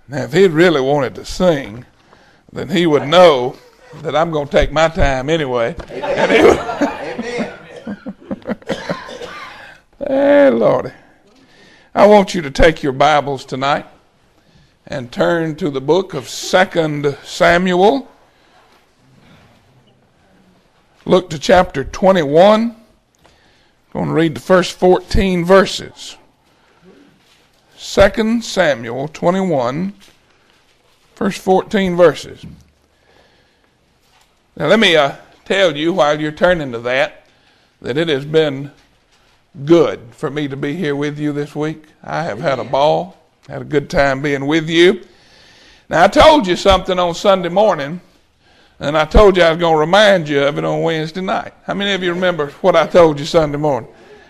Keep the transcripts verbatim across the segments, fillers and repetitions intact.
Now, if he really wanted to sing, then he would know that I'm going to take my time anyway. And he would Hey, Lordy. I want you to take your Bibles tonight and turn to the book of Second Samuel. Look to chapter twenty-one. I'm going to read the first fourteen verses. Second Samuel twenty-one, first fourteen verses. Now let me uh, tell you while you're turning to that, that it has been good for me to be here with you this week. I have had a ball, had a good time being with you. Now I told you something on Sunday morning, and I told you I was going to remind you of it on Wednesday night. How many of you remember what I told you Sunday morning?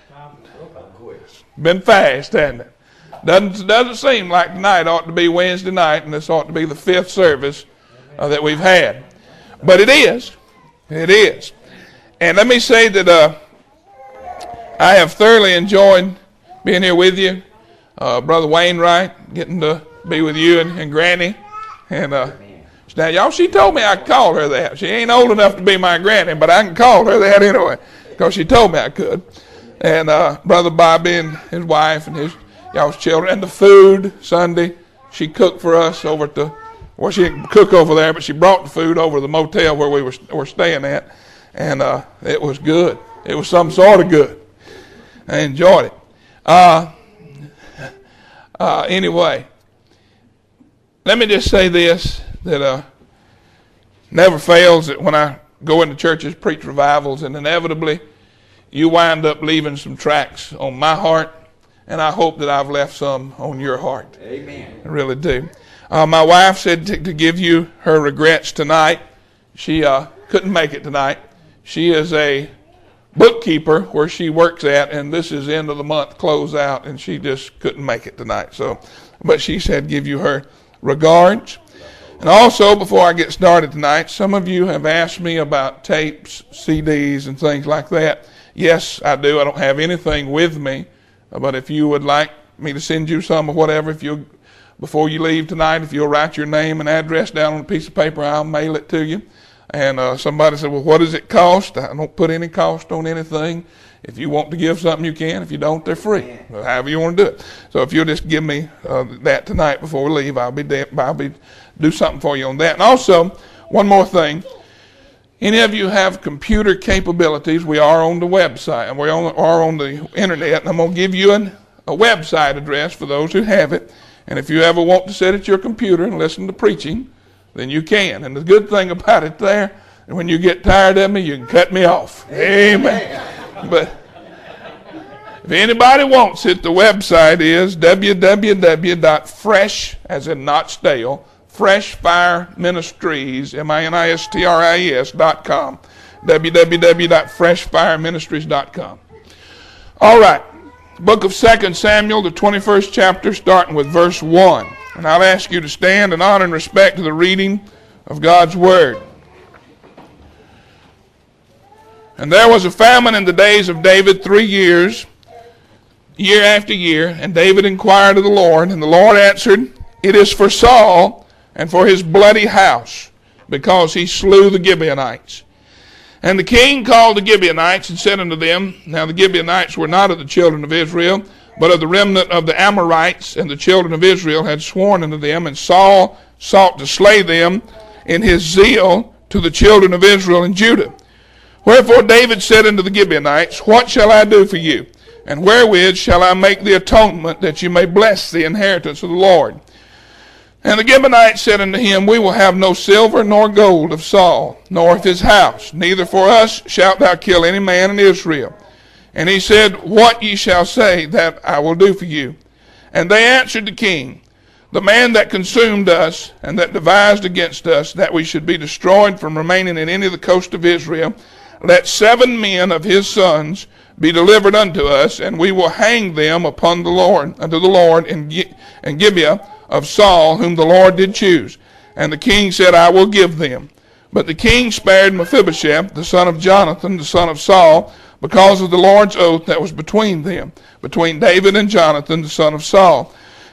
Been fast, hasn't it? Doesn't, doesn't seem like tonight ought to be Wednesday night, and this ought to be the fifth service uh, that we've had. But it is. It is. And let me say that uh, I have thoroughly enjoyed being here with you. Uh, Brother Wainwright, getting to be with you and, and Granny. And uh, now, y'all, she told me I could call her that. She ain't old enough to be my granny, but I can call her that anyway, because she told me I could. And uh, Brother Bobby and his wife and his y'all's children, and the food Sunday she cooked for us over at the, well, she didn't cook over there, but she brought the food over to the motel where we were, were staying at, and uh, it was good. It was some sort of good. I enjoyed it. Uh, uh, anyway, let me just say this, that uh, never fails that when I go into churches, preach revivals, and inevitably you wind up leaving some tracks on my heart, and I hope that I've left some on your heart. Amen. I really do. Uh, my wife said to, to give you her regrets tonight. She uh, couldn't make it tonight. She is a bookkeeper where she works at, and this is end of the month close out, and she just couldn't make it tonight. So, but she said give you her regards. And also, before I get started tonight, some of you have asked me about tapes, C Ds, and things like that. Yes, I do. I don't have anything with me. But if you would like me to send you some or whatever, if you, before you leave tonight, if you'll write your name and address down on a piece of paper, I'll mail it to you. And uh, somebody said, well, what does it cost? I don't put any cost on anything. If you want to give something, you can. If you don't, they're free. Well, however you want to do it. So if you'll just give me uh, that tonight before we leave, I'll be de- I'll be do something for you on that. And also, one more thing. Any of you have computer capabilities? We are on the website, and we are on the internet, and I'm going to give you an, a website address for those who have it. And if you ever want to sit at your computer and listen to preaching, then you can. And the good thing about it there, when you get tired of me, you can cut me off. Amen. But if anybody wants it, the website is w w w dot fresh, as in not stale, Fresh Fire Ministries, M I N I S T R I E S dot com. w w w dot fresh fire ministries dot com. All right. Book of Second Samuel, the twenty-first chapter, starting with verse one. And I'll ask you to stand in honor and respect to the reading of God's Word. And there was a famine in the days of David three years, year after year, and David inquired of the Lord, and the Lord answered, it is for Saul and for his bloody house, because he slew the Gibeonites. And the king called the Gibeonites and said unto them, now the Gibeonites were not of the children of Israel, but of the remnant of the Amorites, and the children of Israel had sworn unto them, and Saul sought to slay them in his zeal to the children of Israel and Judah. Wherefore David said unto the Gibeonites, what shall I do for you? And wherewith shall I make the atonement that you may bless the inheritance of the Lord? And the Gibeonites said unto him, we will have no silver nor gold of Saul, nor of his house, neither for us shalt thou kill any man in Israel. And he said, what ye shall say, that I will do for you. And they answered the king, the man that consumed us, and that devised against us, that we should be destroyed from remaining in any of the coast of Israel, let seven men of his sons be delivered unto us, and we will hang them upon the Lord, unto the Lord in, Gi- in Gibeah of Saul, whom the Lord did choose. And the king said, I will give them. But the king spared Mephibosheth, the son of Jonathan, the son of Saul, because of the Lord's oath that was between them, between David and Jonathan, the son of Saul.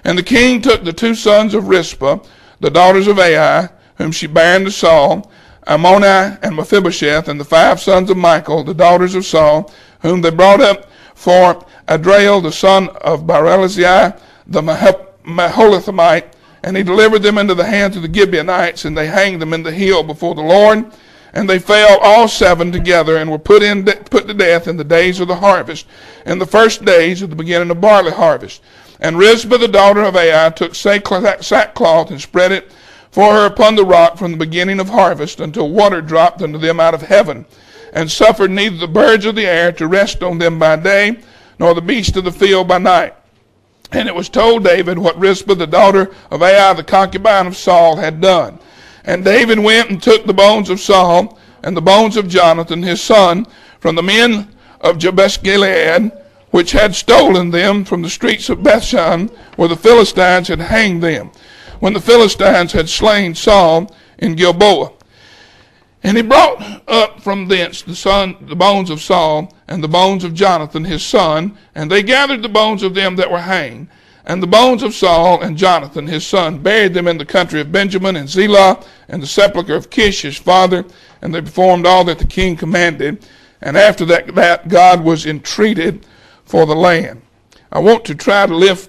And the king took the two sons of Rizpah, the daughters of Ai, whom she bare unto Saul, Ammoni and Mephibosheth, and the five sons of Michal, the daughters of Saul, whom they brought up for Adriel, the son of Barzillai, the Maholathite, and he delivered them into the hands of the Gibeonites, and they hanged them in the hill before the Lord. And they fell all seven together, and were put in de- put to death in the days of the harvest, in the first days of the beginning of barley harvest. And Rizpah the daughter of Ai took sackcloth and spread it for her upon the rock from the beginning of harvest until water dropped unto them out of heaven, and suffered neither the birds of the air to rest on them by day, nor the beasts of the field by night. And it was told David what Rizpah the daughter of Ai, the concubine of Saul, had done. And David went and took the bones of Saul and the bones of Jonathan his son from the men of Jabesh Gilead, which had stolen them from the streets of Bethshan, where the Philistines had hanged them, when the Philistines had slain Saul in Gilboa. And he brought up from thence the son, the bones of Saul and the bones of Jonathan his son, and they gathered the bones of them that were hanged, and the bones of Saul and Jonathan his son, buried them in the country of Benjamin and Zelah, and the sepulchre of Kish his father, and they performed all that the king commanded. And after that, that God was entreated for the land. I want to try to lift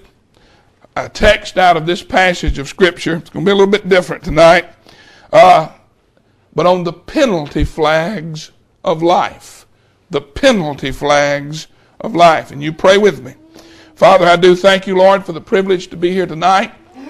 a text out of this passage of Scripture. It's going to be a little bit different tonight. Uh, but on the penalty flags of life. The penalty flags of life. And you pray with me. Father, I do thank you, Lord, for the privilege to be here tonight.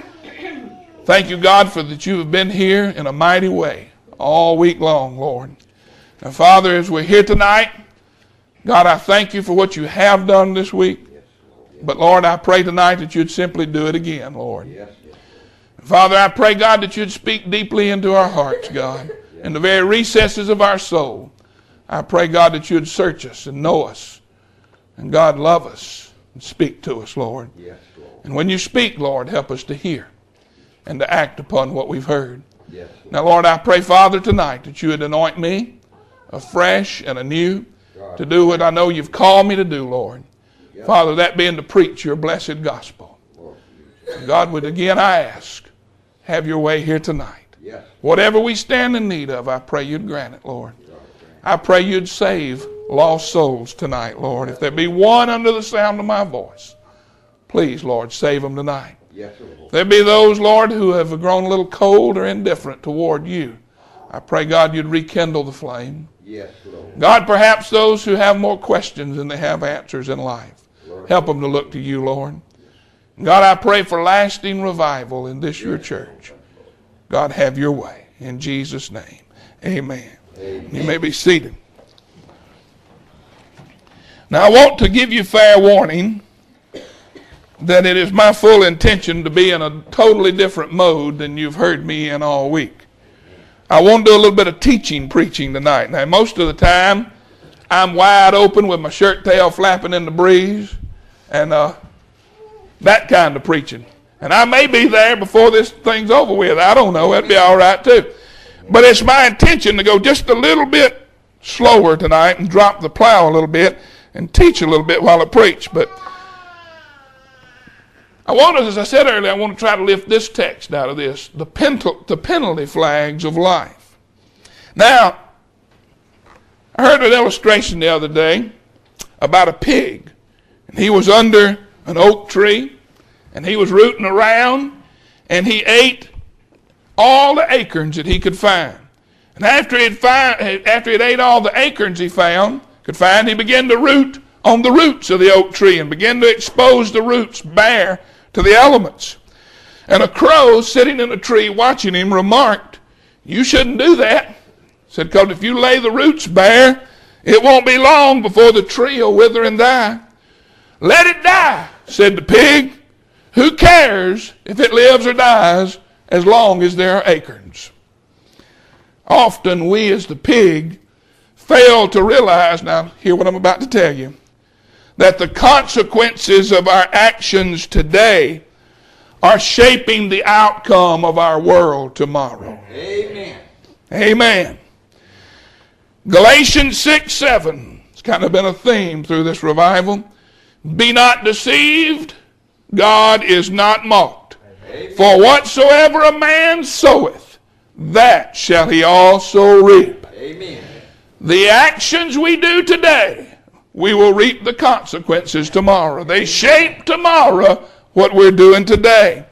Thank you, God, for that you have been here in a mighty way all week long, Lord. And Father, as we're here tonight, God, I thank you for what you have done this week. But Lord, I pray tonight that you'd simply do it again, Lord. Father, I pray, God, that you'd speak deeply into our hearts, God, in the very recesses of our soul. I pray, God, that you'd search us and know us. And God, love us. And speak to us, Lord. Yes, Lord. And when you speak, Lord, help us to hear and to act upon what we've heard. Yes, Lord. Now, Lord, I pray, Father, tonight that you would anoint me afresh and anew God, to do what I know you've called me to do, Lord. Yes. Father, that being to preach your blessed gospel. And God, would again I ask, have your way here tonight. Yes. Whatever we stand in need of, I pray you'd grant it, Lord. I pray you'd save lost souls tonight, Lord. If there be one under the sound of my voice, please, Lord, save them tonight. Yes, if there be those, Lord, who have grown a little cold or indifferent toward you, I pray, God, you'd rekindle the flame. Yes, Lord. God, perhaps those who have more questions than they have answers in life, Lord, help them to look to you, Lord. God, I pray for lasting revival in this your church. God, have your way. In Jesus' name, amen. Amen. You may be seated. Now, I want to give you fair warning that it is my full intention to be in a totally different mode than you've heard me in all week. I want to do a little bit of teaching, preaching tonight. Now, most of the time, I'm wide open with my shirt tail flapping in the breeze and uh, that kind of preaching. And I may be there before this thing's over with. I don't know. That'd be all right, too. But it's my intention to go just a little bit slower tonight and drop the plow a little bit and teach a little bit while I preach. But I want to, as I said earlier, I want to try to lift this text out of this, the, penal, the penalty flags of life. Now, I heard an illustration the other day about a pig. And he was under an oak tree, and he was rooting around, and he ate all the acorns that he could find. And after he'd, find, after he'd ate all the acorns he found, could find, he began to root on the roots of the oak tree and began to expose the roots bare to the elements. And a crow sitting in a tree watching him remarked, "You shouldn't do that." Said, "Because if you lay the roots bare, it won't be long before the tree will wither and die." "Let it die," said the pig. "Who cares if it lives or dies as long as there are acorns?" Often we as the pig fail to realize, now hear what I'm about to tell you, that the consequences of our actions today are shaping the outcome of our world tomorrow. Amen. Amen. Galatians six seven. It's kind of been a theme through this revival. "Be not deceived. God is not mocked. For whatsoever a man soweth, that shall he also reap. Amen. The actions we do today, we will reap the consequences tomorrow. They shape tomorrow what we're doing today.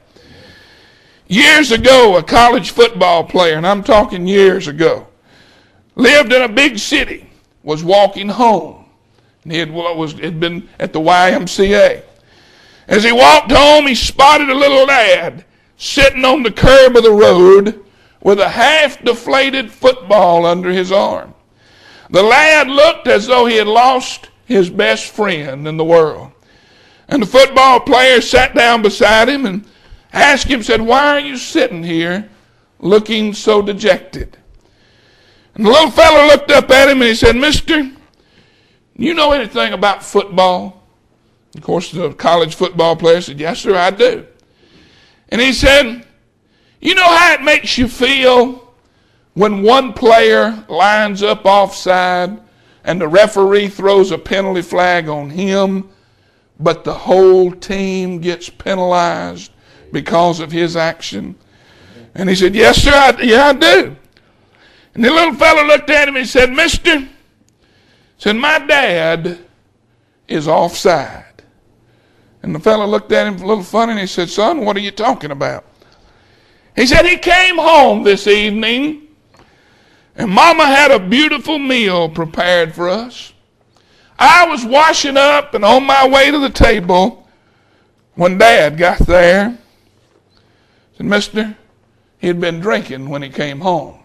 Years ago, a college football player, and I'm talking years ago, lived in a big city, was walking home. And he had, was, had been at the Y M C A. As he walked home, he spotted a little lad sitting on the curb of the road with a half-deflated football under his arm. The lad looked as though he had lost his best friend in the world. And the football player sat down beside him and asked him, said, "Why are you sitting here looking so dejected?" And the little fellow looked up at him and he said, "Mister, you know anything about football?" Of course, the college football player said, "Yes, sir, I do." And he said, "You know how it makes you feel when one player lines up offside and the referee throws a penalty flag on him, but the whole team gets penalized because of his action?" And he said, "Yes, sir, I, yeah, I do." And the little fellow looked at him and he said, "Mister," said, "my dad is offside." And the fellow looked at him a little funny and he said, "Son, what are you talking about?" He said, "He came home this evening and Mama had a beautiful meal prepared for us. I was washing up and on my way to the table when Dad got there." Said, "Mister, he had been drinking when he came home.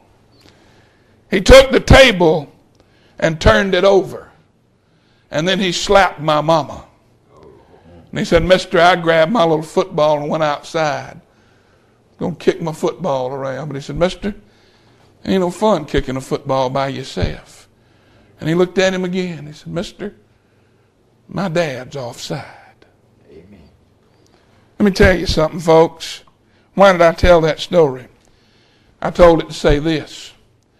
He took the table and turned it over. And then he slapped my mama." And he said, "Mister, I grabbed my little football and went outside. Gonna kick my football around." But he said, "Mister, ain't no fun kicking a football by yourself." And he looked at him again. He said, "Mister, my dad's offside." Amen. Let me tell you something, folks. Why did I tell that story? I told it to say this.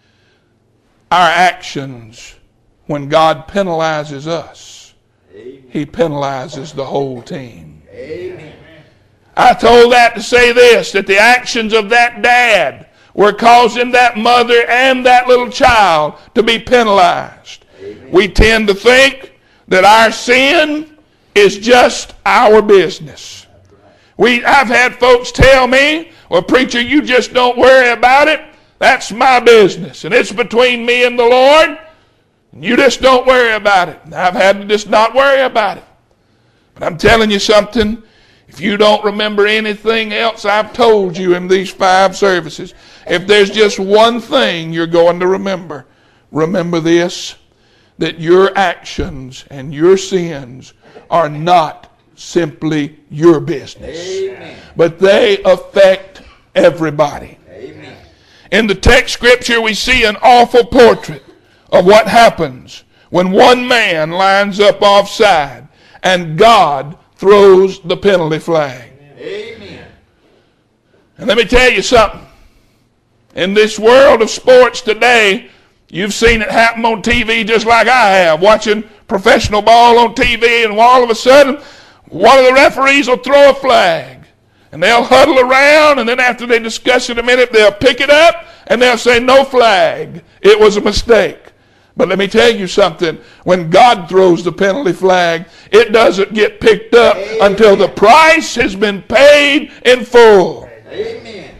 Our actions, when God penalizes us, Amen. he penalizes the whole team. Amen. I told that to say this, that the actions of that dad were causing that mother and that little child to be penalized. Amen. We tend to think that our sin is just our business. We, I've had folks tell me, "Well, preacher, you just don't worry about it. That's my business, and it's between me and the Lord. You just don't worry about it." And I've had to just not worry about it. But I'm telling you something. If you don't remember anything else I've told you in these five services, if there's just one thing you're going to remember, remember this, that your actions and your sins are not simply your business, Amen. but they affect everybody. Amen. In the text scripture, we see an awful portrait of what happens when one man lines up offside and God throws the penalty flag. Amen. And let me tell you something. In this world of sports today, you've seen it happen on T V just like I have, watching professional ball on T V, and all of a sudden, one of the referees will throw a flag. And they'll huddle around, and then after they discuss it a minute, they'll pick it up, and they'll say, "No flag. It was a mistake." But let me tell you something. When God throws the penalty flag, it doesn't get picked up Amen. Until the price has been paid in full. Amen.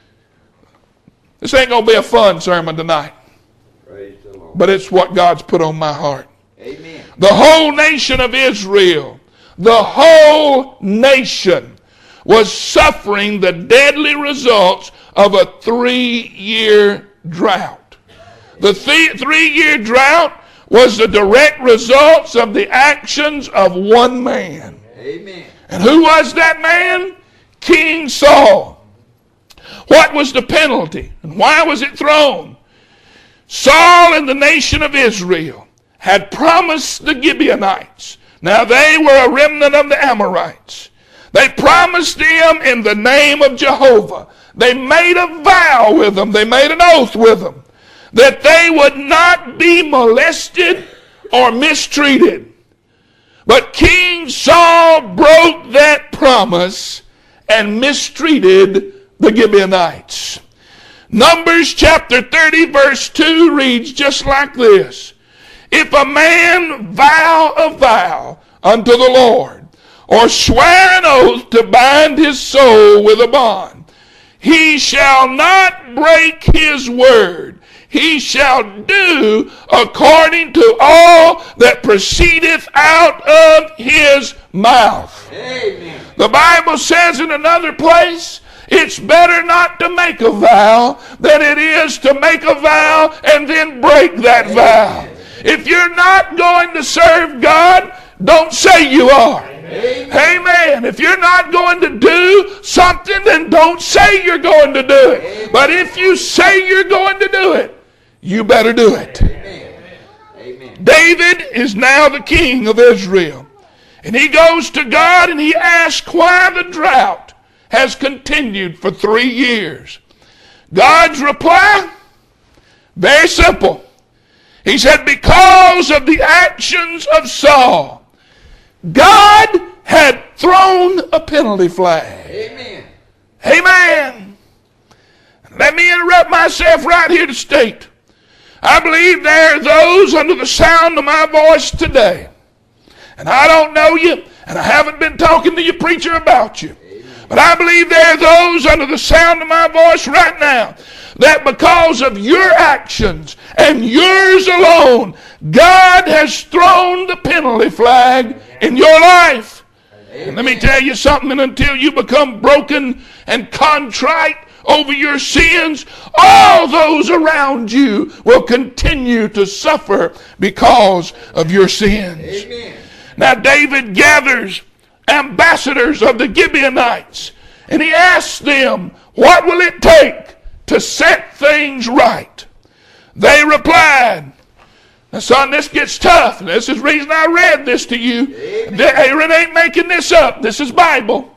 This ain't going to be a fun sermon tonight. Praise the Lord. But it's what God's put on my heart. Amen. The whole nation of Israel, the whole nation was suffering the deadly results of a three-year drought. The th- three-year drought was the direct results of the actions of one man. Amen. And who was that man? King Saul. What was the penalty? And why was it thrown? Saul and the nation of Israel had promised the Gibeonites. Now they were a remnant of the Amorites. They promised them in the name of Jehovah. They made a vow with them. They made an oath with them that they would not be molested or mistreated. But King Saul broke that promise. promise and mistreated the Gibeonites. Numbers chapter thirty verse two reads just like this. If a man vow a vow unto the Lord, or swear an oath to bind his soul with a bond, he shall not break his word. He shall do according to all that proceedeth out of his mouth. Amen. The Bible says in another place, it's better not to make a vow than it is to make a vow and then break that vow. If you're not going to serve God, don't say you are. Amen. Amen. If you're not going to do something, then don't say you're going to do it. Amen. But if you say you're going to do it, you better do it. Amen. Amen. David is now the king of Israel. And he goes to God and he asks why the drought has continued for three years. God's reply, very simple. He said, because of the actions of Saul, God had thrown a penalty flag. Amen. Amen. Let me interrupt myself right here to state, I believe there are those under the sound of my voice today, and I don't know you, and I haven't been talking to your preacher about you, but I believe there are those under the sound of my voice right now that because of your actions and yours alone, God has thrown the penalty flag in your life. Amen. And let me tell you something, and until you become broken and contrite over your sins, all those around you will continue to suffer because of your sins. Amen. Now David gathers ambassadors of the Gibeonites, and he asks them, what will it take to set things right? They replied, now son, this gets tough. This is the reason I read this to you. Amen. Aaron ain't making this up. This is Bible.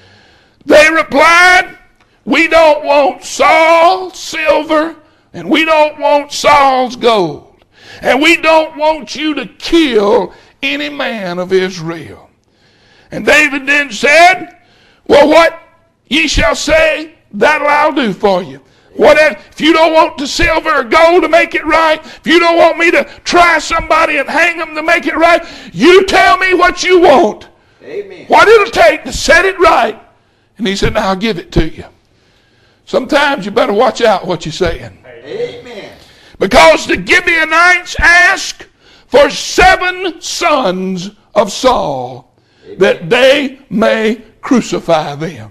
They replied, we don't want Saul's silver, and we don't want Saul's gold, and we don't want you to kill any man of Israel. And David then said, well, what ye shall say, that'll I'll do for you. Whatever, if you don't want the silver or gold to make it right, if you don't want me to try somebody and hang them to make it right, you tell me what you want. Amen. What it'll take to set it right. And he said, now I'll give it to you. Sometimes you better watch out what you're saying. Amen. Because the Gibeonites asked for seven sons of Saul, Amen, that they may crucify them.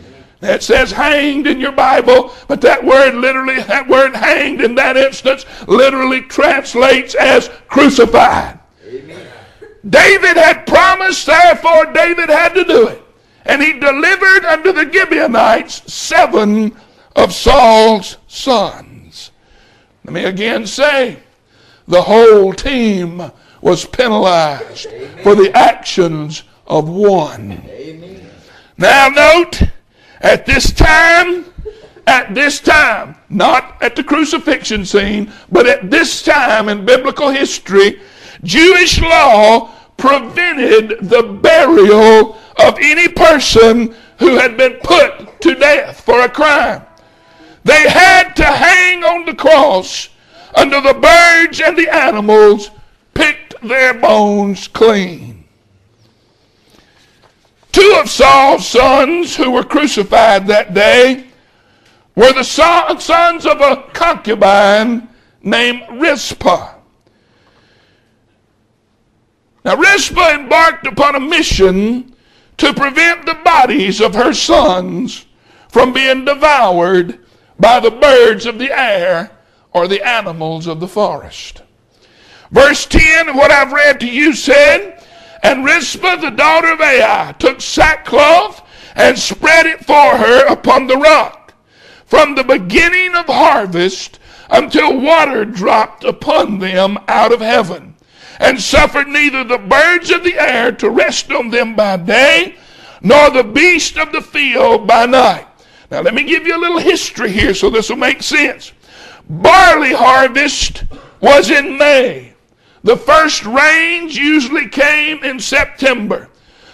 It says hanged in your Bible, but that word literally, that word hanged in that instance literally translates as crucified. Amen. David had promised, therefore David had to do it. And he delivered unto the Gibeonites seven of Saul's sons. Let me again say, the whole team was penalized, amen, for the actions of one. Amen. Now note, at this time, at this time, not at the crucifixion scene, but at this time in biblical history, Jewish law prevented the burial of any person who had been put to death for a crime. They had to hang on the cross until the birds and the animals picked their bones clean. Two of Saul's sons who were crucified that day were the sons of a concubine named Rizpah. Now Rizpah embarked upon a mission to prevent the bodies of her sons from being devoured by the birds of the air or the animals of the forest. Verse ten of what I've read to you said, and Rizpah the daughter of Ai took sackcloth and spread it for her upon the rock, from the beginning of harvest until water dropped upon them out of heaven, and suffered neither the birds of the air to rest on them by day, nor the beast of the field by night. Now let me give you a little history here so this will make sense. Barley harvest was in May. The first rains usually came in September.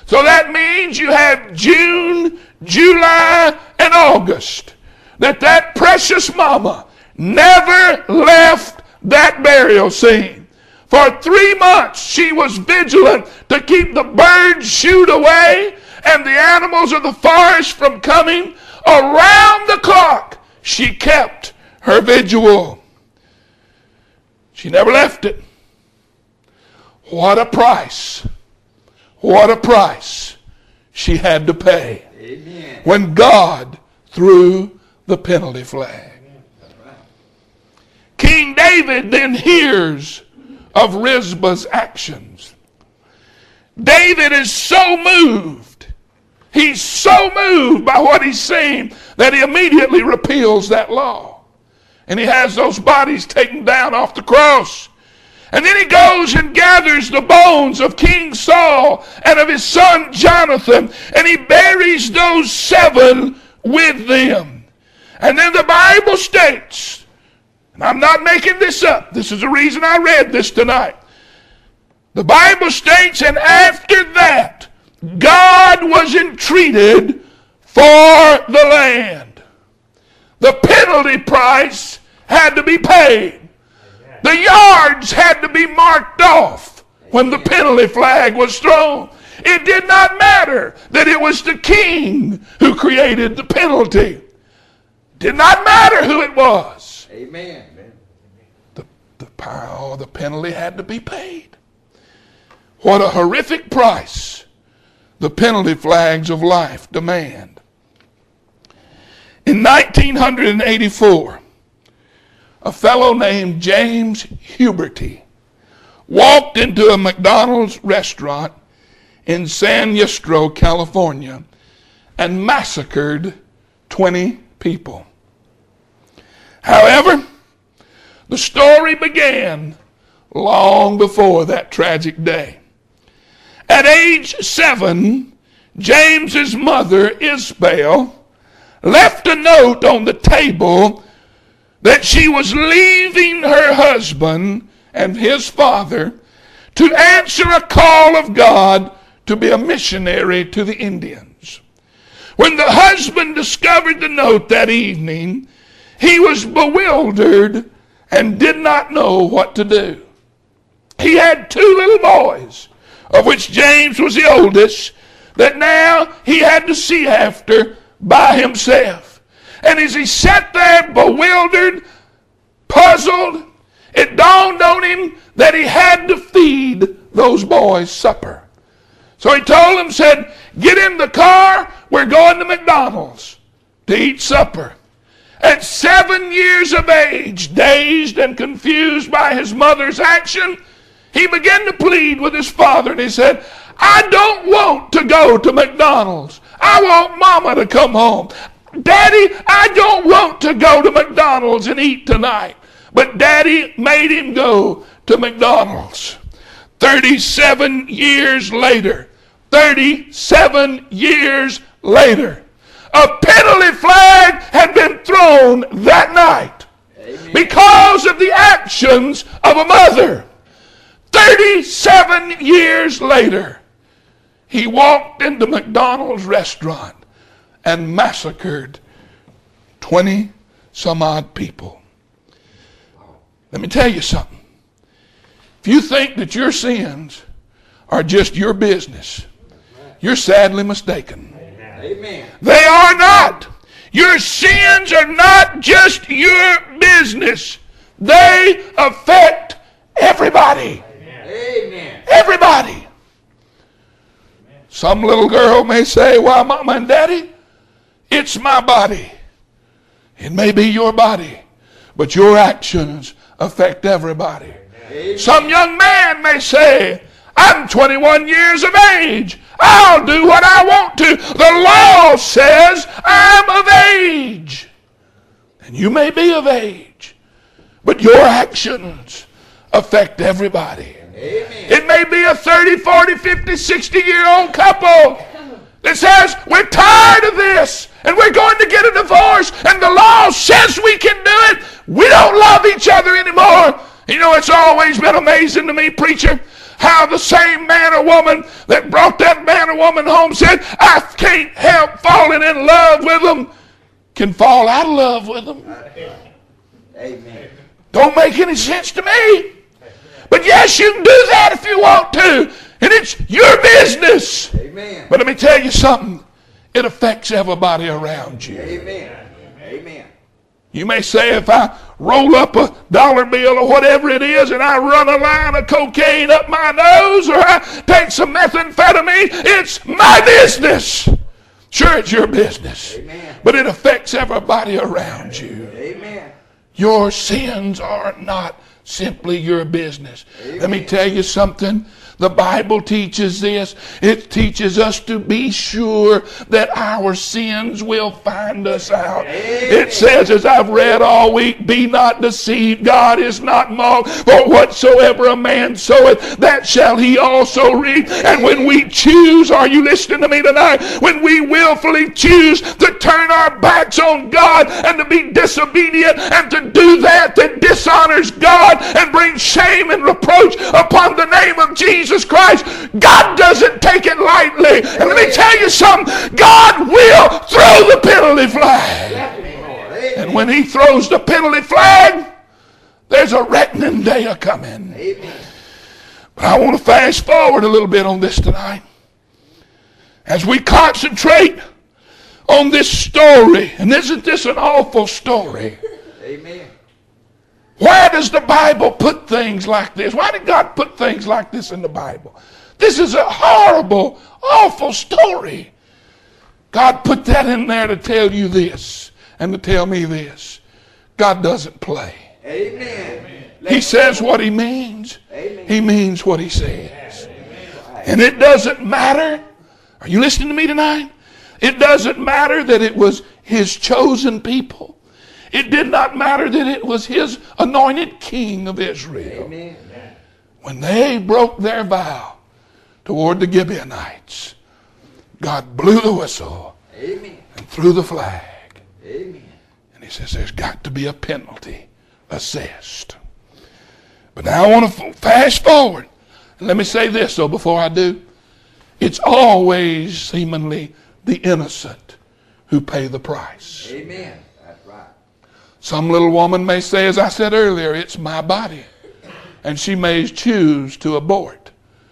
So that means you have June, July, and August that that precious mama never left that burial scene. For three months she was vigilant to keep the birds shooed away and the animals of the forest from coming. Around the clock she kept her vigil. She never left it. What a price. What a price she had to pay. Amen. When God threw the penalty flag. Right. King David then hears of Rizpah's actions. David is so moved. He's so moved by what he's seen that he immediately repeals that law. And he has those bodies taken down off the cross. And then he goes and gathers the bones of King Saul and of his son Jonathan, and he buries those seven with them. And then the Bible states, and I'm not making this up, this is the reason I read this tonight. The Bible states, and after that, God was entreated for the land. The penalty price had to be paid. The yards had to be marked off when the penalty flag was thrown. It did not matter that it was the king who created the penalty. It did not matter who it was. Amen. The, the, oh, the penalty had to be paid. What a horrific price the penalty flags of life demand. In nineteen eighty-four, a fellow named James Huberty walked into a McDonald's restaurant in San Ysidro, California, and massacred twenty people. However, the story began long before that tragic day. At age seven, James's mother, Isabel, left a note on the table that she was leaving her husband and his father to answer a call of God to be a missionary to the Indians. When the husband discovered the note that evening, he was bewildered and did not know what to do. He had two little boys, of which James was the oldest, that now he had to see after by himself. And as he sat there bewildered, puzzled, it dawned on him that he had to feed those boys supper. So he told them, said, get in the car, we're going to McDonald's to eat supper. At seven years of age, dazed and confused by his mother's action, he began to plead with his father, and he said, I don't want to go to McDonald's. I want Mama to come home. Daddy, I don't want to go to McDonald's and eat tonight. But Daddy made him go to McDonald's. thirty-seven years later, thirty-seven years later, a penalty flag had been thrown that night. Amen. Because of the actions of a mother. thirty-seven years later, he walked into McDonald's restaurant and massacred twenty some odd people. Let me tell you something. If you think that your sins are just your business, you're sadly mistaken. Amen. They are not. Your sins are not just your business. They affect everybody. Amen. Everybody. Some little girl may say, well, Mama and Daddy, it's my body. It may be your body, but your actions affect everybody. Amen. Some young man may say, I'm twenty-one years of age. I'll do what I want to. The law says I'm of age. And you may be of age, but your actions affect everybody. Amen. It may be a thirty, forty, fifty, sixty year old couple that says, we're tired of this and we're going to get a divorce and the law says we can do it. We don't love each other anymore. You know, it's always been amazing to me, preacher, how the same man or woman that brought that man or woman home said, I can't help falling in love with them, can fall out of love with them. Amen. Don't make any sense to me. But yes, you can do that if you want to. And it's your business. Amen. But let me tell you something. It affects everybody around you. Amen. Amen. You may say, if I roll up a dollar bill or whatever it is and I run a line of cocaine up my nose or I take some methamphetamine, it's my business. Sure, it's your business. Amen. But it affects everybody around you. Amen. Your sins are not simply your business. Amen. Let me tell you something. The Bible teaches this. It teaches us to be sure that our sins will find us out. Amen. It says, as I've read all week, be not deceived. God is not mocked. For whatsoever a man soweth, that shall he also reap. And when we choose, are you listening to me tonight? When we willfully choose to turn our backs on God and to be disobedient and to do that that dishonors God and brings shame and reproach upon the name of Jesus Christ, God doesn't take it lightly. And let me tell you something, God will throw the penalty flag. And when he throws the penalty flag, there's a reckoning day a coming. But I want to fast forward a little bit on this tonight. As we concentrate on this story, and isn't this an awful story? Amen. Why does the Bible put things like this? Why did God put things like this in the Bible? This is a horrible, awful story. God put that in there to tell you this and to tell me this. God doesn't play. Amen. He says what he means. Amen. He means what he says. And it doesn't matter. Are you listening to me tonight? It doesn't matter that it was his chosen people. It did not matter that it was his anointed king of Israel. Amen. When they broke their vow toward the Gibeonites, God blew the whistle Amen. and threw the flag. Amen. And he says there's got to be a penalty assessed. But now I want to fast forward. And let me say this, though, before I do. It's always seemingly the innocent who pay the price. Amen. That's right. Some little woman may say, as I said earlier, it's my body. And she may choose to abort.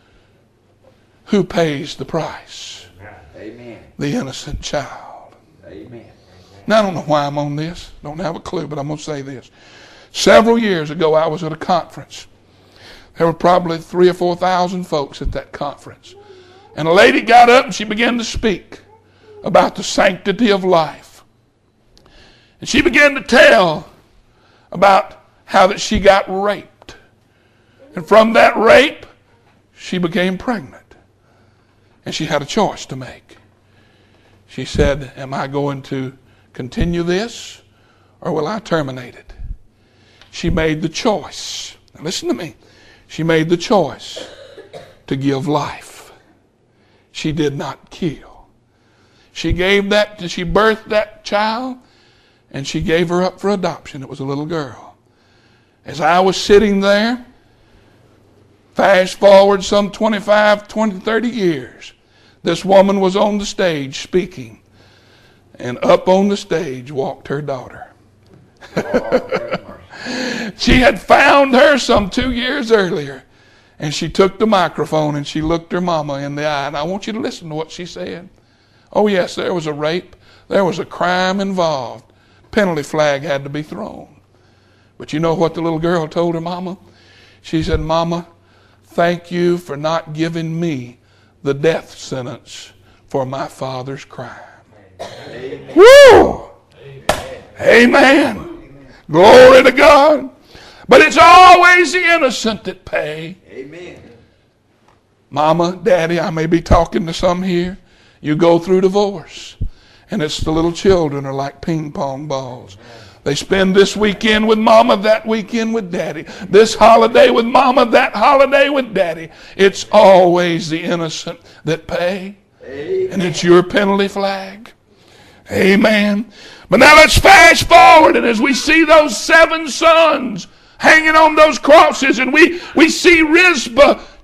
Who pays the price? Amen. The innocent child. Amen. Now, I don't know why I'm on this. Don't have a clue, but I'm going to say this. Several years ago, I was at a conference. There were probably three or four thousand folks at that conference. And a lady got up and she began to speak about the sanctity of life. And she began to tell about how that she got raped. And from that rape, she became pregnant. And she had a choice to make. She said, am I going to continue this or will I terminate it? She made the choice. Now listen to me. She made the choice to give life. She did not kill. She gave that, she birthed that child and she gave her up for adoption. It was a little girl. As I was sitting there, fast forward some twenty-five, twenty, thirty years, this woman was on the stage speaking. And up on the stage walked her daughter. She had found her some two years earlier. And she took the microphone and she looked her mama in the eye. And I want you to listen to what she said. Oh yes, there was a rape. There was a crime involved. Penalty flag had to be thrown. But you know what the little girl told her mama? She said, Mama, thank you for not giving me the death sentence for my father's crime. Amen. Woo! Amen. Amen. Glory to God. But it's always the innocent that pay. Amen. Mama, Daddy, I may be talking to some here. You go through divorce. And it's the little children are like ping pong balls. They spend this weekend with Mama, that weekend with Daddy. This holiday with Mama, that holiday with Daddy. It's always the innocent that pay. Amen. And it's your penalty flag. Amen. But now let's fast forward. And as we see those seven sons hanging on those crosses, and we, we see Rizpah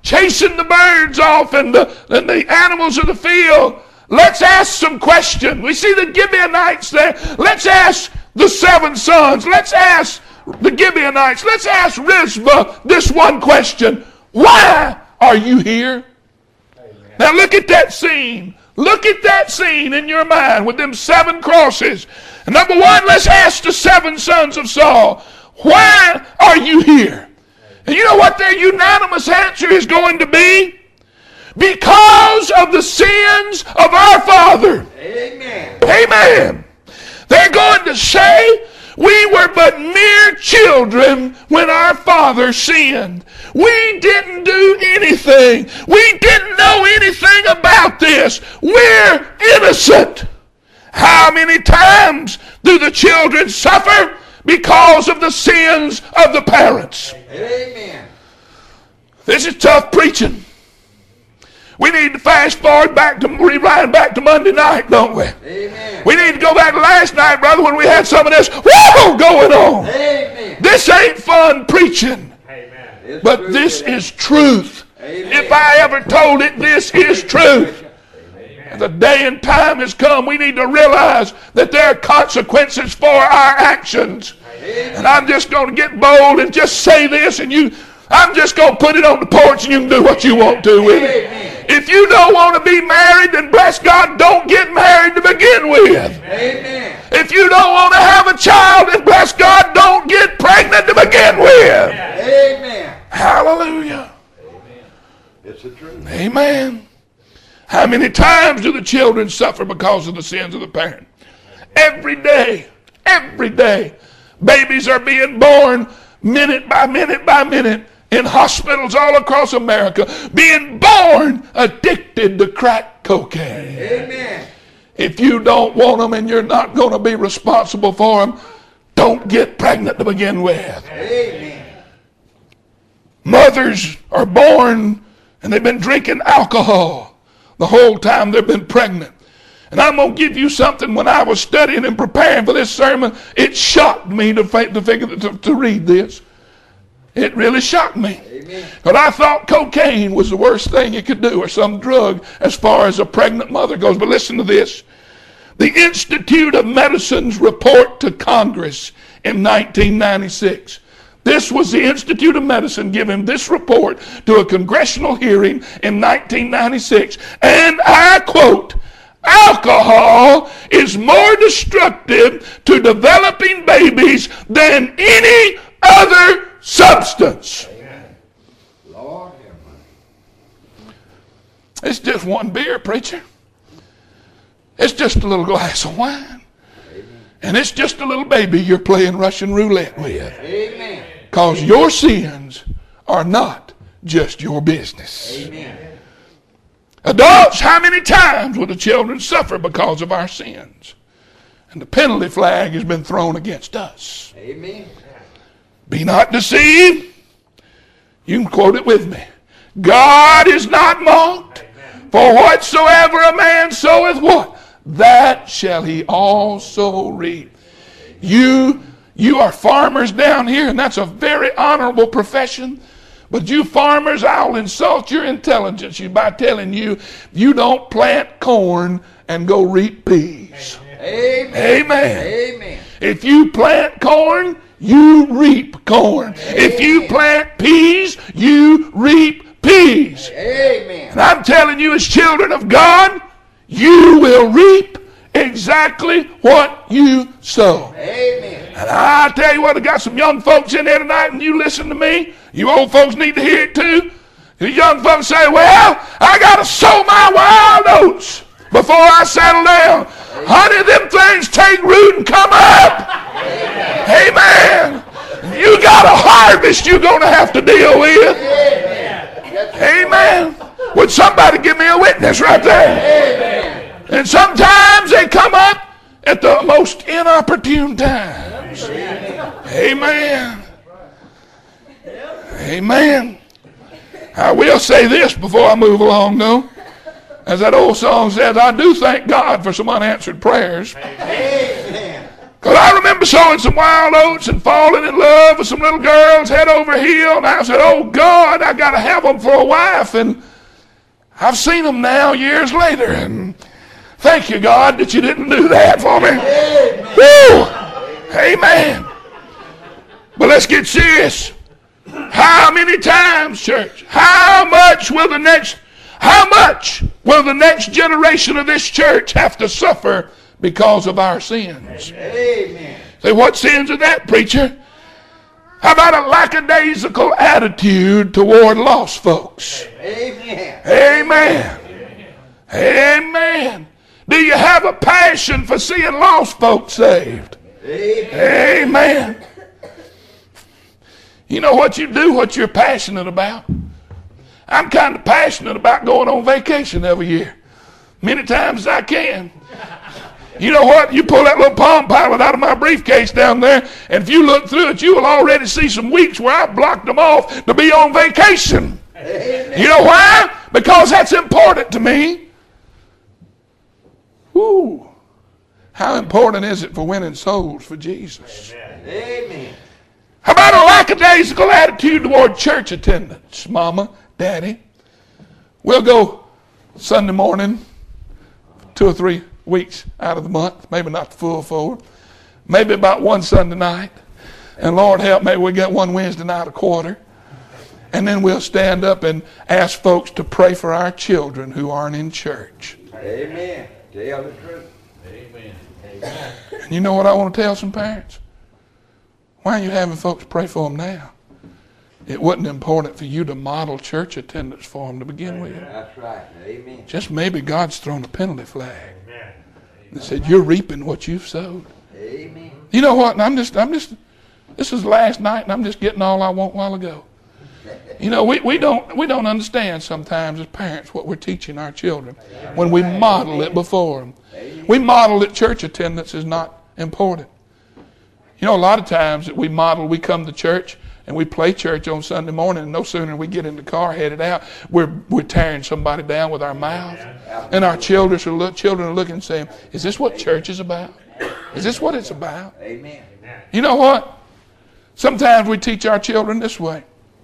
chasing the birds off and the, and the animals of the field. Let's ask some questions. We see the Gibeonites there. Let's ask the seven sons. Let's ask the Gibeonites. Let's ask Rizpah this one question. Why are you here? Amen. Now look at that scene. Look at that scene in your mind with them seven crosses. And number one, let's ask the seven sons of Saul, why are you here? And you know what their unanimous answer is going to be? Because of the sins of our father. Amen. Amen. They're going to say, we were but mere children when our father sinned. We didn't do anything. We didn't know anything about this. We're innocent. How many times do the children suffer because of the sins of the parents? Amen. This is tough preaching. We need to fast forward back to, rewind back to Monday night, don't we? Amen. We need to go back to last night, brother, when we had some of this whoa going on. Amen. This ain't fun preaching. Amen. But this is truth. Amen. If I ever told it, this is truth. Amen. The day and time has come. We need to realize that there are consequences for our actions. Amen. And I'm just going to get bold and just say this, and you, I'm just going to put it on the porch, and you can do what you want to with it. Amen. If you don't want to be married, then bless God, don't get married to begin with. Amen. If you don't want to have a child, then bless God, don't get pregnant to begin with. Amen. Hallelujah. Amen. It's the truth. Amen. How many times do the children suffer because of the sins of the parent? Every day. Every day. Babies are being born minute by minute by minute in hospitals all across America, being born addicted to crack cocaine. Amen. If you don't want them and you're not going to be responsible for them, don't get pregnant to begin with. Amen. Mothers are born and they've been drinking alcohol the whole time they've been pregnant. And I'm going to give you something. When I was studying and preparing for this sermon, it shocked me to, to, figure, to, to read this. It really shocked me. Amen. But I thought cocaine was the worst thing you could do, or some drug as far as a pregnant mother goes. But listen to this. The Institute of Medicine's report to Congress in nineteen ninety-six. This was the Institute of Medicine giving this report to a congressional hearing in nineteen ninety-six. And I quote, alcohol is more destructive to developing babies than any other substance. Amen. Lord, it's just one beer, preacher. It's just a little glass of wine. Amen. And it's just a little baby you're playing Russian roulette with. Amen. Because your sins are not just your business. Amen. Adults, how many times will the children suffer because of our sins? And the penalty flag has been thrown against us. Amen. Be not deceived. You can quote it with me. God is not mocked. Amen. For whatsoever a man soweth what? That shall he also reap. You, you are farmers down here, and that's a very honorable profession. But you farmers, I'll insult your intelligence by telling you, you don't plant corn and go reap peas. Amen. Amen. Amen. If you plant corn, you reap corn. Amen. If you plant peas, you reap peas. Amen. And I'm telling you, as children of God, you will reap exactly what you sow. Amen. And I tell you what, I got some young folks in there tonight, and you listen to me. You old folks need to hear it too. The young folks say, well, I got to sow my wild oats before I settle down. Amen. Honey, them things take root and come up. Amen. Amen. You got a harvest you're going to have to deal with. Amen. Amen. Would somebody give me a witness right there? Amen. And sometimes they come up at the most inopportune times. Amen. Amen. I will say this before I move along, though. As that old song says, I do thank God for some unanswered prayers. Amen. Because I remember sowing some wild oats and falling in love with some little girls head over heel. And I said, oh, God, I got to have them for a wife. And I've seen them now years later. And thank you, God, that you didn't do that for me. Woo! Amen. But let's get serious. How many times, church? How much will the next, how much will the next generation of this church have to suffer because of our sins? Amen. Say, what sins are that, preacher? How about a lackadaisical attitude toward lost folks? Amen. Amen. Amen. Do you have a passion for seeing lost folks saved? Amen. Amen. You know what you do, what you're passionate about? I'm kind of passionate about going on vacation every year. Many times as I can. You know what? You pull that little Palm Pilot out of my briefcase down there, and if you look through it, you will already see some weeks where I blocked them off to be on vacation. Amen. You know why? Because that's important to me. Woo. How important is it for winning souls for Jesus? Amen. How about a lackadaisical attitude toward church attendance? Mama, Daddy, we'll go Sunday morning, two or three weeks out of the month, maybe not the full four, maybe about one Sunday night. And Lord help, maybe we get one Wednesday night a quarter. And then we'll stand up and ask folks to pray for our children who aren't in church. Amen. Tell the truth. Amen. Amen. And you know what I want to tell some parents? Why are you having folks pray for them now? It wasn't important for you to model church attendance for them to begin with. That's right. Amen. Just maybe God's thrown a penalty flag. And said, you're reaping what you've sowed. Amen. You know what? And I'm just, I'm just, this is last night and I'm just getting all I want a while ago. You know, we, we don't we don't understand sometimes as parents what we're teaching our children when we model it before them. We model that church attendance is not important. You know, a lot of times that we model, we come to church and we play church on Sunday morning, and no sooner than we get in the car headed out, we're we're tearing somebody down with our mouth. And our children are, look, children are looking and saying, is this what church is about? Is this what it's about? Amen. You know what? Sometimes we teach our children this way.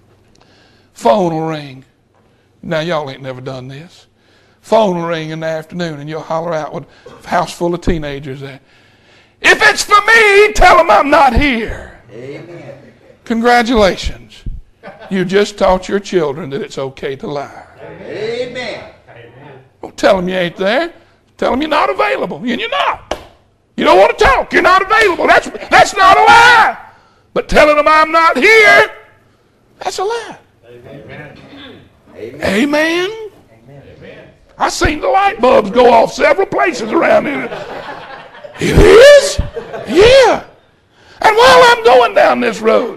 Phone will ring. Now, y'all ain't never done this. Phone will ring in the afternoon, and you'll holler out with a house full of teenagers there. If it's for me, tell them I'm not here. Amen. Congratulations. You just taught your children that it's okay to lie. Amen. Don't tell them you ain't there. Tell them you're not available, and you're not. You don't want to talk. You're not available. That's, that's not a lie. But telling them I'm not here, that's a lie. Amen. Amen. Amen. I seen the light bulbs go off several places around here. It is? Yeah. And while I'm going down this road,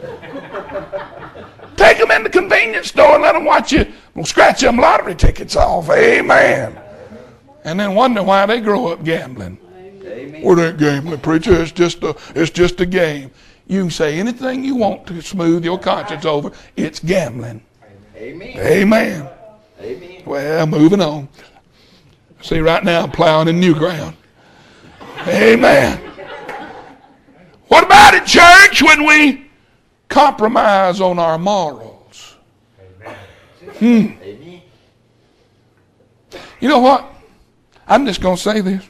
take them in the convenience store and let them watch you scratch them lottery tickets off. Amen. And then wonder why they grow up gambling. Amen. Well, it ain't gambling, preacher. It's just a, it's just a game. You can say anything you want to smooth your conscience over. It's gambling. Amen. Amen. Amen. Well, moving on. See, right now I'm plowing in new ground. Amen. What about it, church, when we compromise on our morals? Hmm. Amen. You know what? I'm just going to say this.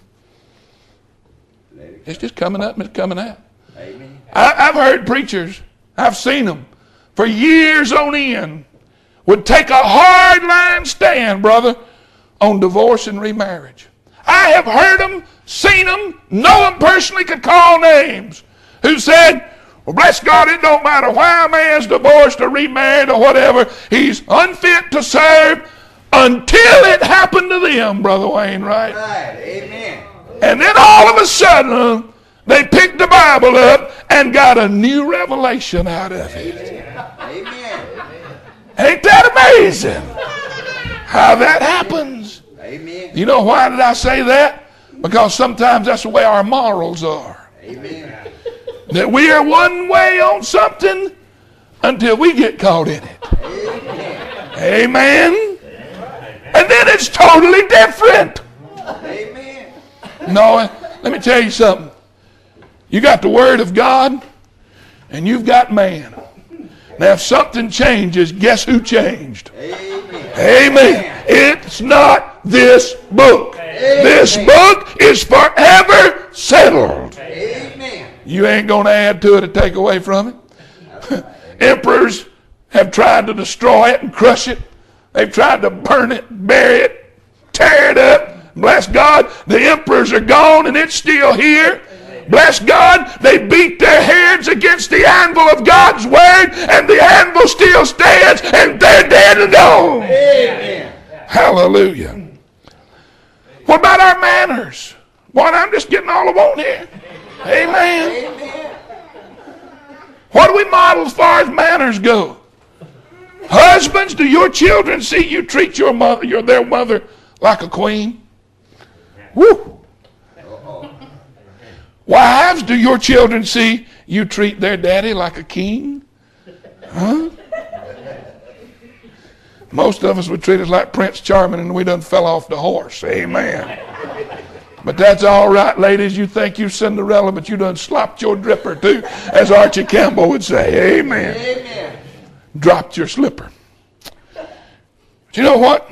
It's just coming up and it's coming out. Amen. I, I've heard preachers, I've seen them, for years on end, would take a hard line stand, brother, on divorce and remarriage. I have heard them, seen them, know them personally, could call names, who said, well, bless God, it don't matter why a man's divorced or remarried or whatever, he's unfit to serve until it happened to them, Brother Wayne, right? Right. Amen. And then all of a sudden, they picked the Bible up and got a new revelation out of it. Amen. Ain't that amazing? How that happens. Amen. You know why did I say that? Because sometimes that's the way our morals are. Amen. That we are one way on something until we get caught in it. Amen. Amen? And then it's totally different. Amen. No, let me tell you something. You got the Word of God, and you've got man. Now, if something changes, guess who changed? Amen. Amen. It's not this book. Amen. This book is forever settled. Amen. You ain't going to add to it or take away from it. Emperors have tried to destroy it and crush it. They've tried to burn it, bury it, tear it up. Bless God, the emperors are gone and it's still here. Bless God, they beat their heads against the anvil of God's Word, and the anvil still stands, and they're dead and gone. Amen. Hallelujah. What about our manners? Boy, I'm just getting all I want here. Amen. Amen. What do we model as far as manners go? Husbands, do your children see you treat your mother, your their mother like a queen? Woo! Wives, do your children see you treat their daddy like a king? Huh? Most of us would treat us like Prince Charming and we done fell off the horse. Amen. But that's all right, ladies. You think you Cinderella, but you done slopped your dripper too, as Archie Campbell would say. Amen. Amen. Dropped your slipper. But you know what?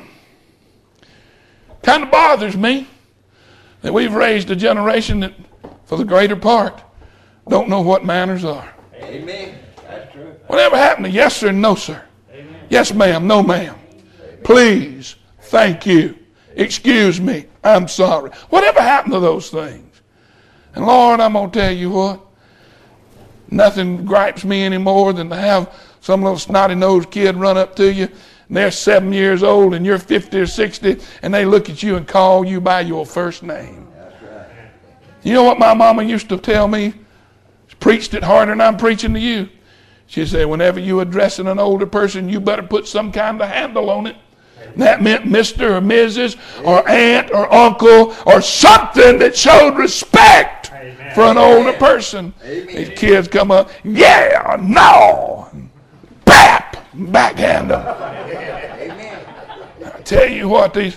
Kind of bothers me that we've raised a generation that, for the greater part, don't know what manners are. Amen. That's true. Whatever happened to yes sir and no sir? Amen. Yes ma'am, no ma'am. Please, thank you. Excuse me, I'm sorry. Whatever happened to those things? And Lord, I'm going to tell you what. Nothing gripes me any more than to have some little snotty-nosed kid run up to you, and they're seven years old and you're fifty or sixty, and they look at you and call you by your first name. You know what my mama used to tell me? She preached it harder than I'm preaching to you. She said, whenever you addressing an older person, you better put some kind of handle on it. And that meant Mister or Missus or aunt or uncle or something that showed respect Amen. For an older person. Amen. These kids come up, yeah, no, bap, backhand them. Amen. I tell you what, these...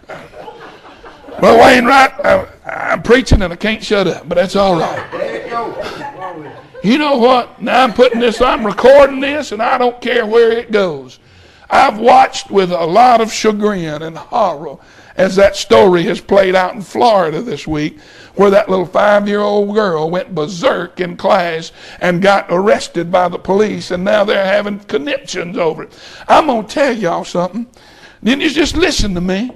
Well, Wainwright, I, I'm preaching and I can't shut up, but that's all right. You know what? Now I'm putting this, I'm recording this, and I don't care where it goes. I've watched with a lot of chagrin and horror as that story has played out in Florida this week, where that little five-year-old girl went berserk in class and got arrested by the police, and now they're having conniptions over it. I'm going to tell y'all something. Then you just listen to me.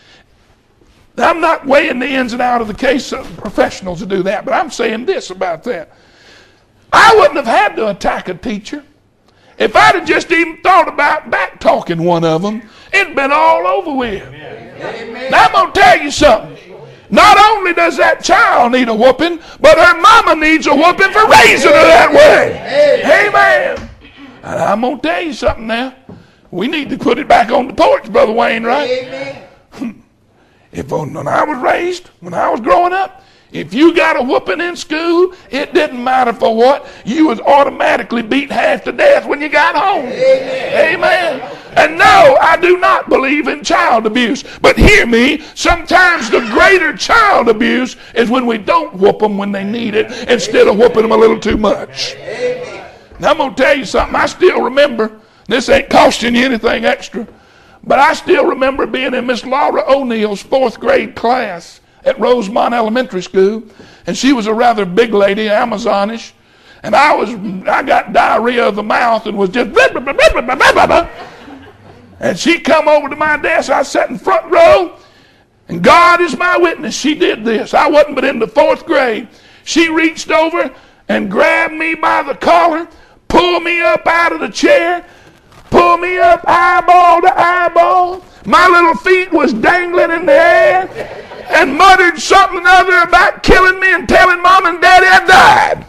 I'm not weighing the ins and outs of the case, of professionals to do that, but I'm saying this about that. I wouldn't have had to attack a teacher. If I'd have just even thought about back-talking one of them, it'd been all over with. Amen. Now I'm going to tell you something. Not only does that child need a whooping, but her mama needs a whooping for raising her that way. Amen. Amen. And I'm going to tell you something now. We need to put it back on the porch, Brother Wainwright. Amen. If when I was raised, when I was growing up, if you got a whooping in school, it didn't matter for what. You was automatically beat half to death when you got home. Amen. Amen. And no, I do not believe in child abuse. But hear me, sometimes the greater child abuse is when we don't whoop them when they need it instead of whooping them a little too much. Amen. Now I'm going to tell you something. I still remember, this ain't costing you anything extra, but I still remember being in Miss Laura O'Neill's fourth grade class at Rosemont Elementary School, and she was a rather big lady, Amazonish, and I was I got diarrhea of the mouth and was just blah, blah, blah, blah, blah, blah, blah. And she come over to my desk. I sat in front row, and God is my witness, she did this. I wasn't but in the fourth grade. She reached over and grabbed me by the collar, pulled me up out of the chair, pulled me up eyeball to eyeball. My little feet was dangling in the air, and muttered something or other about killing me and telling Mom and Daddy I died.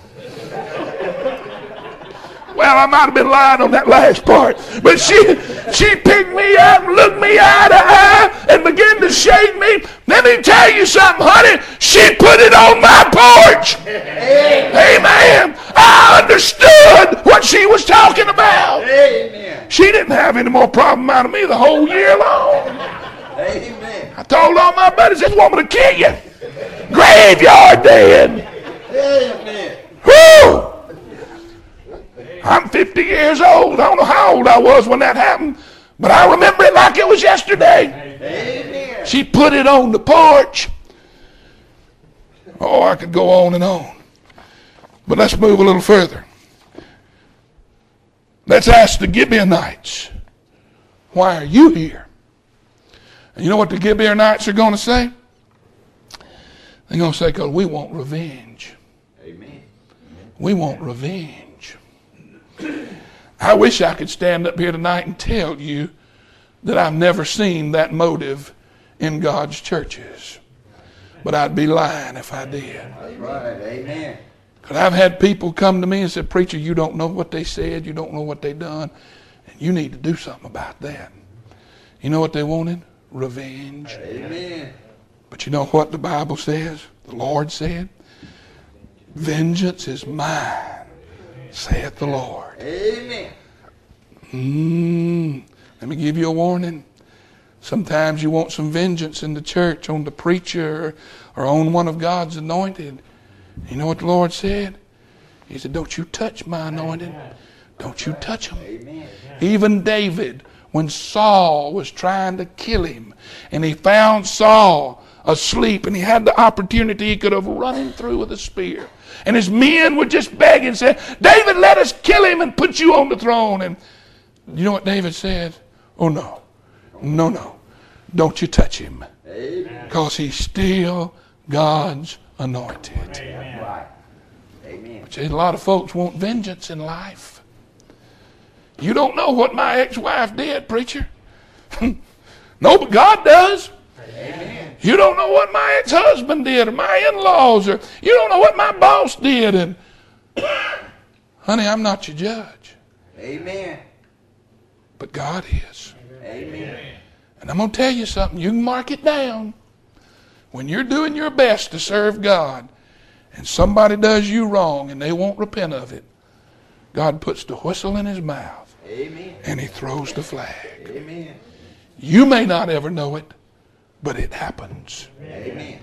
Well, I might have been lying on that last part, but she she picked me up and looked me eye to eye and began to shake me. Let me tell you something, honey. She put it on my porch. Amen. Amen. I understood what she was talking about. Amen. She didn't have any more problem out of me the whole year long. Amen. I told all my buddies, this woman will kill you. Graveyard dead. Amen. Woo! I'm fifty years old. I don't know how old I was when that happened, but I remember it like it was yesterday. Amen. She put it on the porch. Oh, I could go on and on. But let's move a little further. Let's ask the Gibeonites, why are you here? And you know what the Gibeonites are going to say? They're going to say, because we want revenge. Amen. We want revenge. I wish I could stand up here tonight and tell you that I've never seen that motive in God's churches. But I'd be lying if I did. That's right. Amen. Because I've had people come to me and say, preacher, you don't know what they said. You don't know what they done. And you need to do something about that. You know what they wanted? Revenge. Amen. But you know what the Bible says? The Lord said, vengeance is mine, saith the Lord. Amen. Mm, let me give you a warning. Sometimes you want some vengeance in the church on the preacher or on one of God's anointed. You know what the Lord said? He said, don't you touch my anointed. Don't you touch him. Amen. Even David, when Saul was trying to kill him, and he found Saul asleep, and he had the opportunity, he could have run him through with a spear. And his men would just beg and say, David, let us kill him and put you on the throne. And you know what David said? Oh, no. No, no. Don't you touch him. Because he's still God's anointed. Amen. Right. Amen. But a lot of folks want vengeance in life. You don't know what my ex-wife did, preacher. No, but God does. Amen. You don't know what my ex-husband did or my in-laws, or you don't know what my boss did. And honey, I'm not your judge. Amen. But God is. Amen. And I'm going to tell you something. You can mark it down. When you're doing your best to serve God and somebody does you wrong and they won't repent of it, God puts the whistle in his mouth. Amen. And he throws the flag. Amen. You may not ever know it, but it happens. Amen.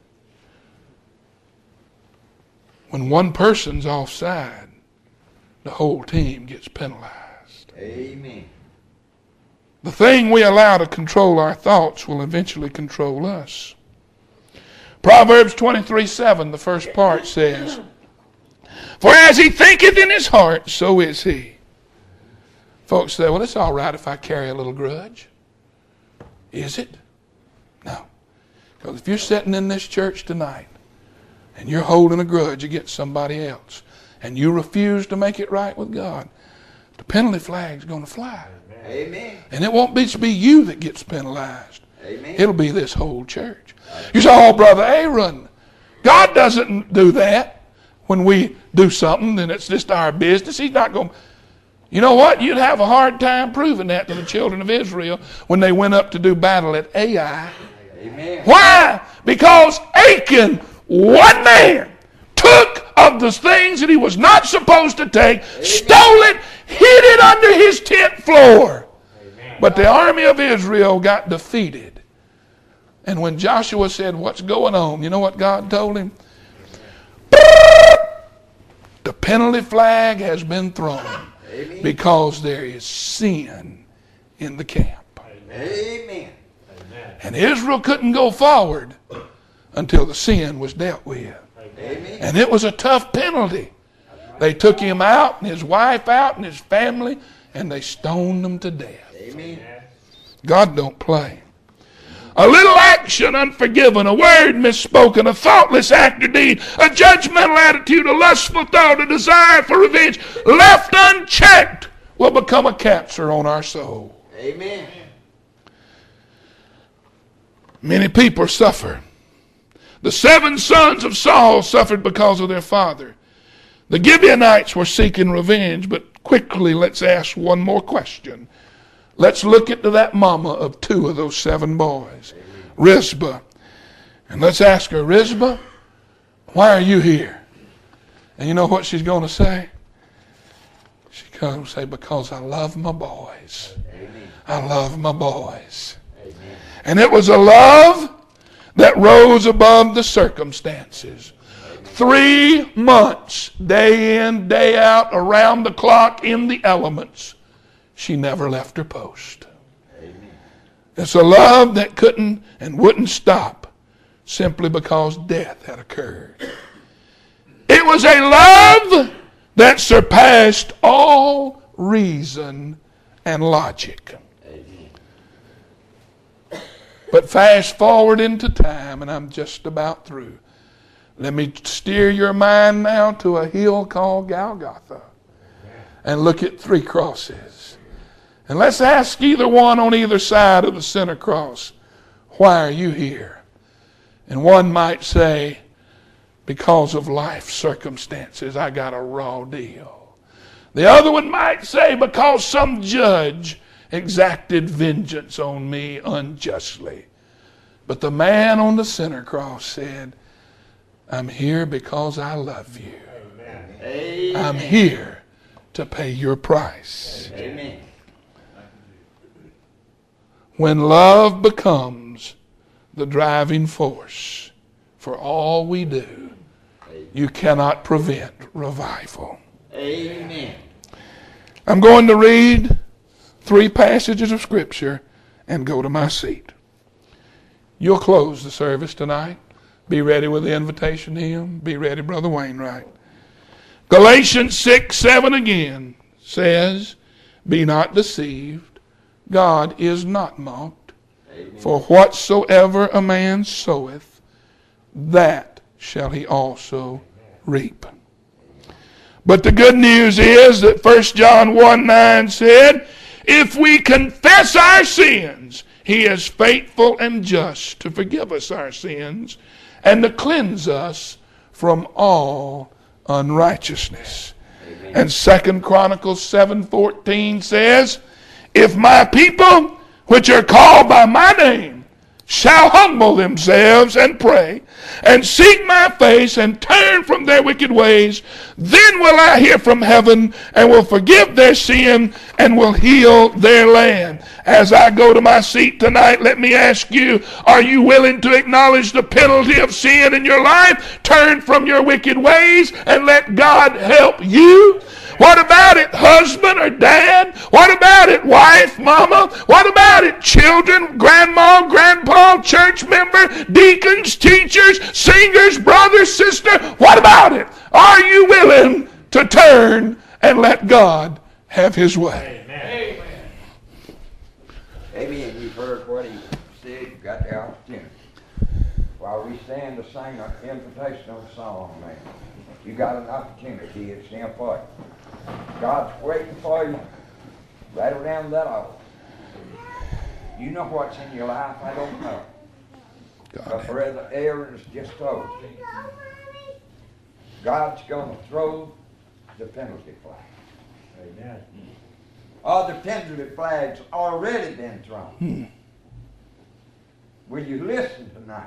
When one person's offside, the whole team gets penalized. Amen. The thing we allow to control our thoughts will eventually control us. Proverbs twenty-three seven, the first part says, for as he thinketh in his heart, so is he. Folks say, well, it's all right if I carry a little grudge. Is it? No. Because if you're sitting in this church tonight and you're holding a grudge against somebody else and you refuse to make it right with God, the penalty flag's going to fly. Amen. And it won't just be you that gets penalized. Amen. It'll be this whole church. You say, oh, Brother Aaron, God doesn't do that. When we do something, then it's just our business. He's not going to. You know what? You'd have a hard time proving that to the children of Israel when they went up to do battle at Ai. Amen. Why? Because Achan, one man, took of the things that he was not supposed to take, Amen. Stole it, hid it under his tent floor. Amen. But the army of Israel got defeated. And when Joshua said, what's going on? You know what God told him? The penalty flag has been thrown. Amen. Because there is sin in the camp. Amen. And Israel couldn't go forward until the sin was dealt with. Amen. And it was a tough penalty. They took him out and his wife out and his family, and they stoned them to death. Amen. God don't play. A little action unforgiven, a word misspoken, a thoughtless act or deed, a judgmental attitude, a lustful thought, a desire for revenge, left unchecked, will become a cancer on our soul. Amen. Many people suffer. The seven sons of Saul suffered because of their father. The Gibeonites were seeking revenge, but quickly let's ask one more question. Let's look into that mama of two of those seven boys, Rizpah. And let's ask her, Rizpah, why are you here? And you know what she's going to say? She's going to say, because I love my boys. Amen. I love my boys. Amen. And it was a love that rose above the circumstances. Amen. Three months, day in, day out, around the clock, in the elements. She never left her post. Amen. It's a love that couldn't and wouldn't stop simply because death had occurred. It was a love that surpassed all reason and logic. Amen. But fast forward into time, and I'm just about through. Let me steer your mind now to a hill called Golgotha and look at three crosses. And let's ask either one on either side of the center cross, why are you here? And one might say, because of life circumstances, I got a raw deal. The other one might say, because some judge exacted vengeance on me unjustly. But the man on the center cross said, I'm here because I love you. Amen. I'm here to pay your price. Amen. When love becomes the driving force for all we do, you cannot prevent revival. Amen. I'm going to read three passages of Scripture and go to my seat. You'll close the service tonight. Be ready with the invitation hymn. Be ready, Brother Wainwright. Galatians six, seven again says, be not deceived. God is not mocked. Amen. For whatsoever a man soweth, that shall he also reap. But the good news is that First John one nine said, if we confess our sins, he is faithful and just to forgive us our sins and to cleanse us from all unrighteousness. Amen. And Second Chronicles seven fourteen says, if my people, which are called by my name, shall humble themselves and pray, and seek my face, and turn from their wicked ways, then will I hear from heaven, and will forgive their sin, and will heal their land. As I go to my seat tonight, let me ask you, are you willing to acknowledge the penalty of sin in your life? Turn from your wicked ways, and let God help you? What about it, husband or dad? What about it, wife, mama? What about it, children, grandma, grandpa, church member, deacons, teachers, singers, brother, sister? What about it? Are you willing to turn and let God have his way? Amen. Amen. You've heard what he said. You've got the opportunity. While we stand to sing an invitational song, man, you got an opportunity. It's him for you. God's waiting for you right around that altar. You know what's in your life, I don't know. God. But Brother Aaron's just told you. God's going to throw the penalty flag. Amen. All the penalty flags already been thrown. Hmm. Will you listen tonight?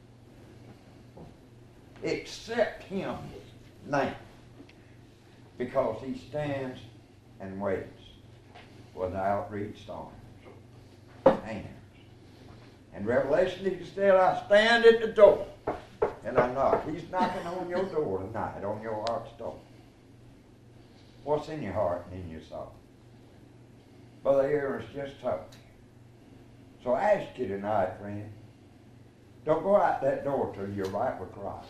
Accept him now. Because he stands and waits with outreached arms, hands. In Revelation, he said, I stand at the door and I knock. He's knocking on your door tonight, on your heart's door. What's in your heart and in your soul? Brother Aaron's just told you. So I ask you tonight, friend, don't go out that door till you're right with Christ.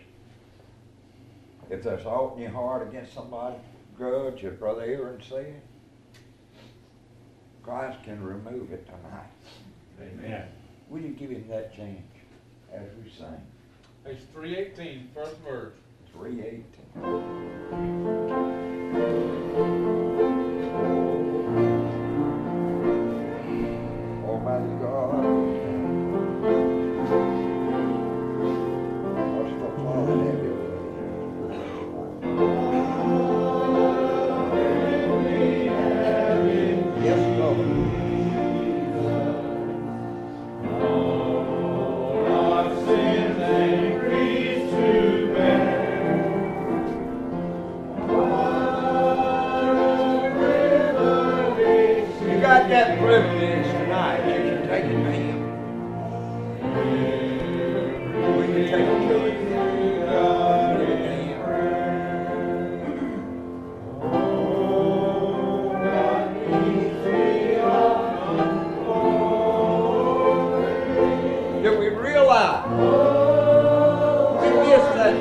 If there's aught in your heart against somebody, grudge, as Brother Aaron said, Christ can remove it tonight. Amen. Will you give him that chance as we sing? Page three eighteen, first verse. three eighteen. Almighty God, what's the Father have you? Yes, Lord. Oh,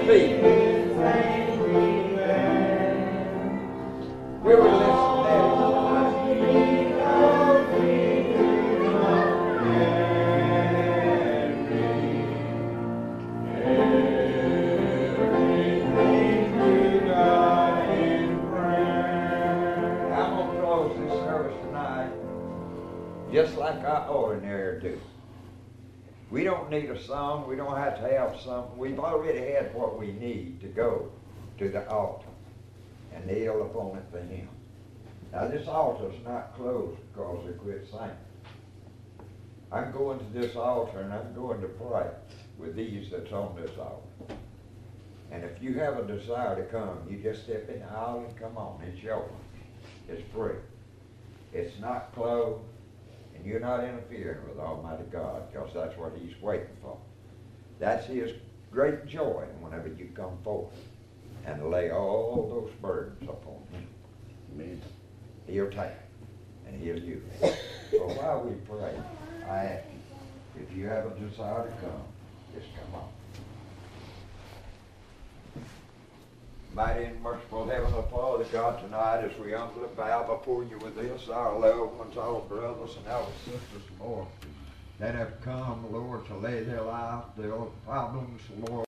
feet. We were listening just like I ordinary do. We don't need a song. We don't have to have something. We've already had what we need to go to the altar and kneel upon it for Him. Now this altar's not closed because they quit singing. I'm going to this altar and I'm going to pray with these that's on this altar. And if you have a desire to come, you just step in the aisle and come on. It's yours. It's free. It's not closed. And you're not interfering with Almighty God, because that's what He's waiting for. That's His great joy whenever you come forth and lay all those burdens upon Him. Amen. He'll take it, and He'll use it. So while we pray, I ask you, if you have a desire to come, just come on. Mighty and merciful Heavenly Father, God, tonight as we humbly bow before you with this, our loved ones, our brothers and our sisters, Lord, that have come, Lord, to lay their lives, their problems, Lord,